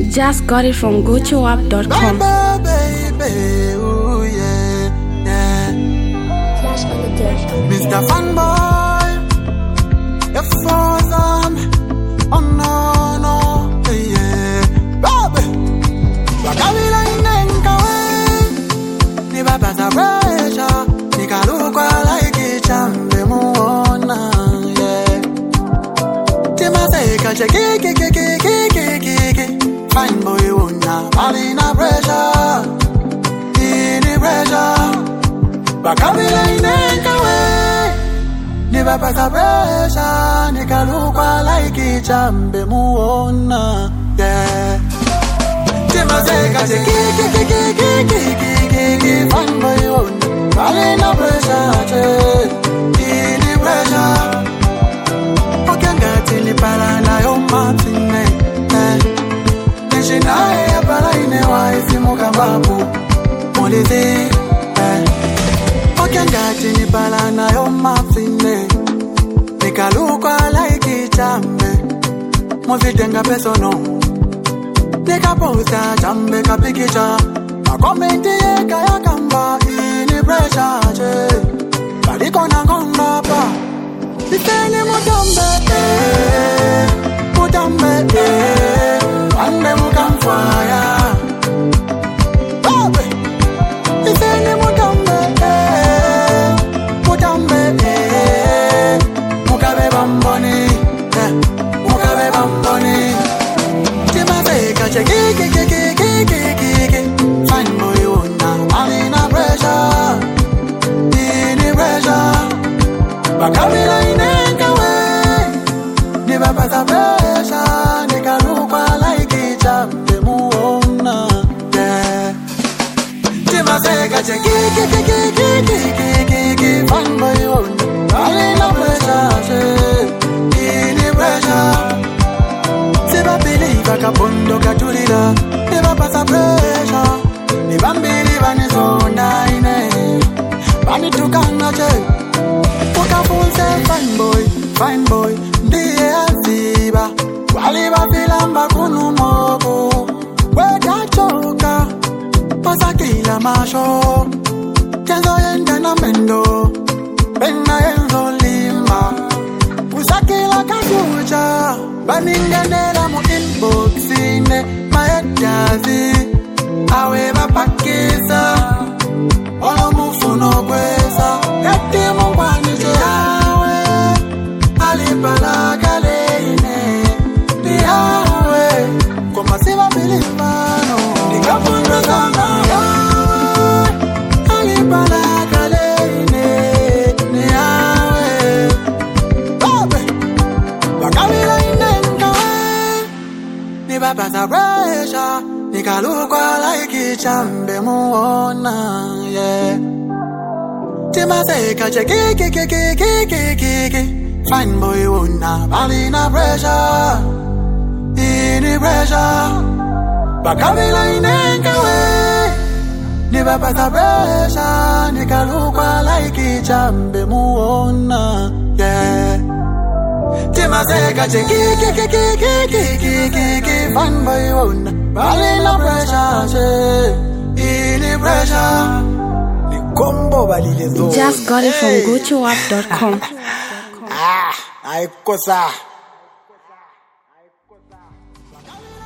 Just got it from GoToUp.com. Baby, ooh yeah, yeah. Mr. Fanboy, your father, oh no, yeah, baby. Wakabila inenka we, ni baba za pressure, ni kalukwa like chambe muona, yeah. Tima seka cheki. Fine boy una, bali na pressure, ini pressure. Bakabila inenka we, ni baba za pressure, ni kalukwa like chambe muona, yeah. Tima seka cheki. Fine boy una, bali na pressure, ini pressure. Okangati ni pala na yo matine, Shinae ya pala inewa isimu kambabu Mulizi Okangati ni pala na yo mafine Nikalukwa laiki chambe Muvitenga peso no Nikaposta chambe kapikicha Makomenti yeka ya kamba ini pressure Kaliko na konga pa Ifeni Mutambe Ande mukamfaya Babe Ifeni mutambe Mukabe bamboni Timazeka cheki Fine boy una Alina pressure Ini pressure Bakabila inenka we Ni baba za pressure Ni kalukwa like chambe muona Yeah Timazeka cheki Fine boy una Alina pressure Ini pressure Siba believe kapondo katulila Ni baba za pressure Ni bambili banizonda ine Bani tukanga che Ukafunse fine boy Ndiye aziba Waliba filamba kunumogo Wega choka Pasakila masho Kenzo yende na mendo Benga yenzo lima Usakila kakuja Baningendela mu inboxine Maetazi Awe bapakisa Olo mufuno kweza Yati mungwani chehawe Alipala kaleine Nihawe Kuma siva bilivano Nikapunga zanga yawe Alipala kaleine Nihawe Babe Bakabila inenka Ni baba za pressure Nikalukwa like chambe muona Yeah Timazeka cheki Fine boy una Bali na pressure Ini pressure Bakabila inenka we Ni baba za pressure Nikalukwa like chambe muona Yeah Timazeka cheki Fine boy una Bali na pressure Ini pressure Just got it from GoToUp.com. Aikosa